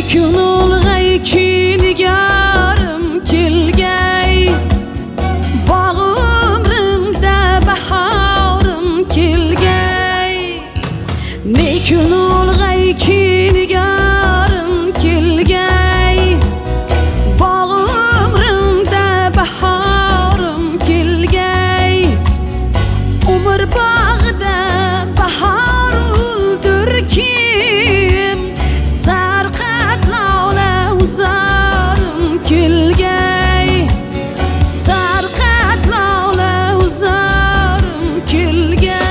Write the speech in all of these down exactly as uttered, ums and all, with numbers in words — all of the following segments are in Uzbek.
Nekun olgay ki nigarım kelgay, bağımrımda baharım kelgay. Nekun olgay ki nigarım kelgay, bağımrımda baharım kelgay. Umr bağda bahar uldur kim, sarqat lavla uzarım kelgay, sarqat lavla uzarım kelgay.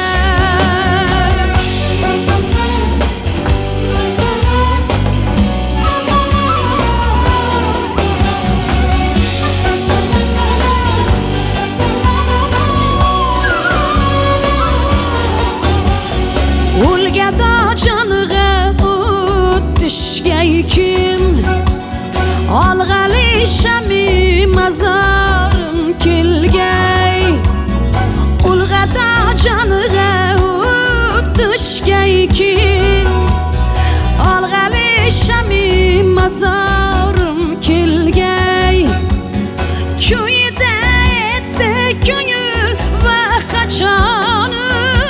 Ulgada canıga ut düşgay kim, algali şami mazarım kelgay. Ulgada canıga ut düşgay kim, algali şami mazarım kelgay. Köyde etti gönül ve kaçanı,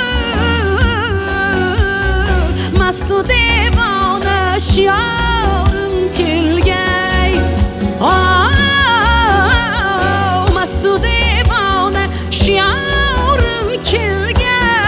mastu devana şiarım kelgay. Ah, mastu devana şiarım kelgay.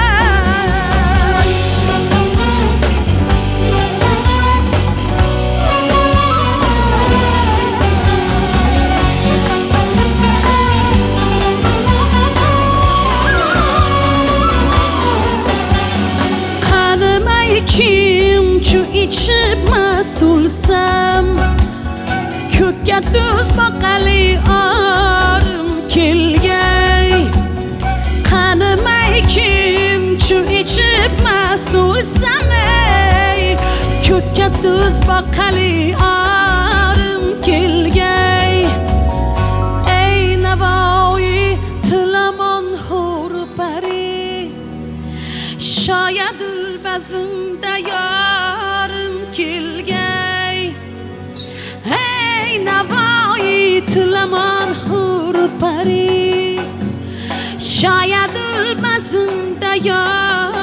Kanımay kim şu içip mast olsam, kökka düz bakali arım kelgay. Kanımay kim şu içip mast olsam, ey kökka düz bakali arım kelgay. Ey navoyi tilamon hurpari, şayadül bazımda yarım kelgay. Hey navoyi tilamon hurpari, şayadül bazımda yarım